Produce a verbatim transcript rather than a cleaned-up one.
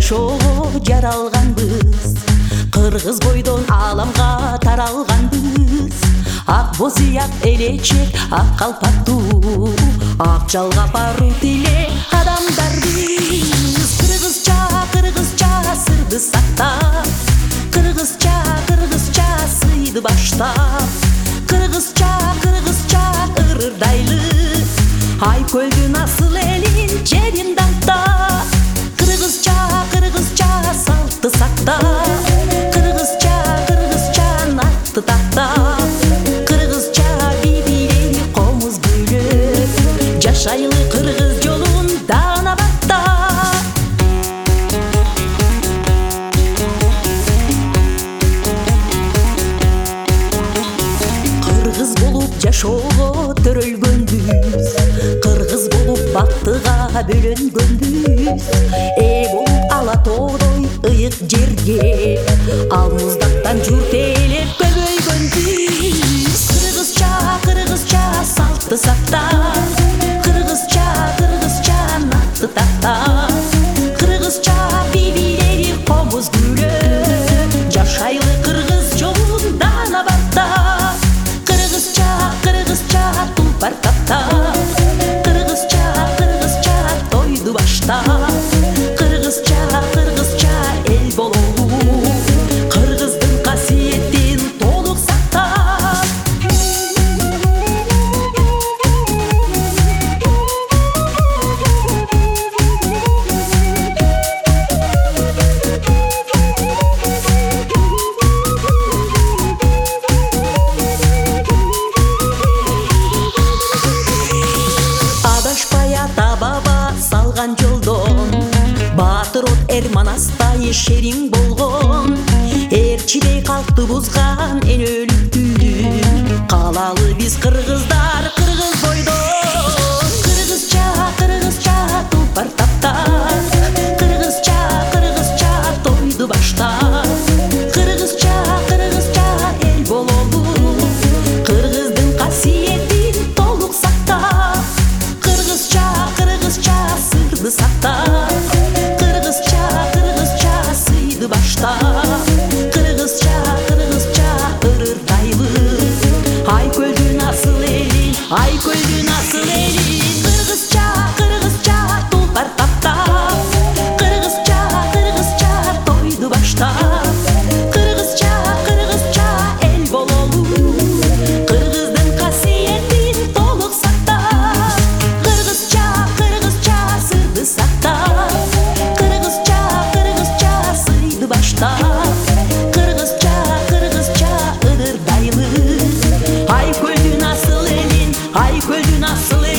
жашоого жаралганбыз. Кыргыз бойдон ааламга таралганбыз. Ак боз аяк элечек, ак калпактуу, ак жалга баруу тилек адамдарбыз. Кыргызча, кыргызча сырды сактап, кыргызча, кыргызча сыйды баштап, кыргызча, кыргызча ырырдайлы, ай көлдүн асыл элин жерин дантап. Кыргызча, кыргызча салтты сактап, кыргызча, кыргызча натты тактап, кыргызча бибилери комуз күйлөп, жашайлы кыргыз жолун даана баттап. Кыргыз болуп жашоого төрөлгөнбүз, кыргыз болуп бактыга бөлөнгөнбүз. Ээ болуп ала тоодой ыйык жерге, ал муздактан журт ээлеп көбөйгөнбүз. Кыргызча, кыргызча салтты сактап, кыргызча, кыргызча натты тактап, кыргызча бибилери комуз күйлөп, жашайлы кыргыз жолун даана баттап. Кыргызча, кыргызча тулпар таптап, кыргызча, кыргызча тойду баштап, кыргызча, кыргызча эл бололу, кыргыздын касиетин толук сактап. Адашпай ата баба салган жолдон, баатыр от эр манастай шериң болгон, ээрчидей калкты бузган эн өлүктүү, каалалы биз кыргыздар кыргыз бойдон. Кыргызча, кыргызча тулпар таптап, кыргызча, кыргызча тойду баштап, кыргызча, кыргызча эл бололу, кыргыздын касиетин толук сактап. Кыргызча, кыргызча сырды сактап, кыргызча, кыргызча сыйды баштап, кыргызча, кыргызча ырырдайлы, ай көлдүн асыл элин, ай көлдүн асыл элин. Кыргызча, кыргызча тулпар таптап, кыргызча, кыргызча тойду баштап, кыргызча, кыргызча эл бололу, кыргыздын касиетин толук сактап. Кыргызча, кыргызча сырды сактап, кыргызча, кыргызча сыйды баштап, кыргызча, кыргызча ырырдайлы, ай көлдүн асыл элин, ай көлдүн асыл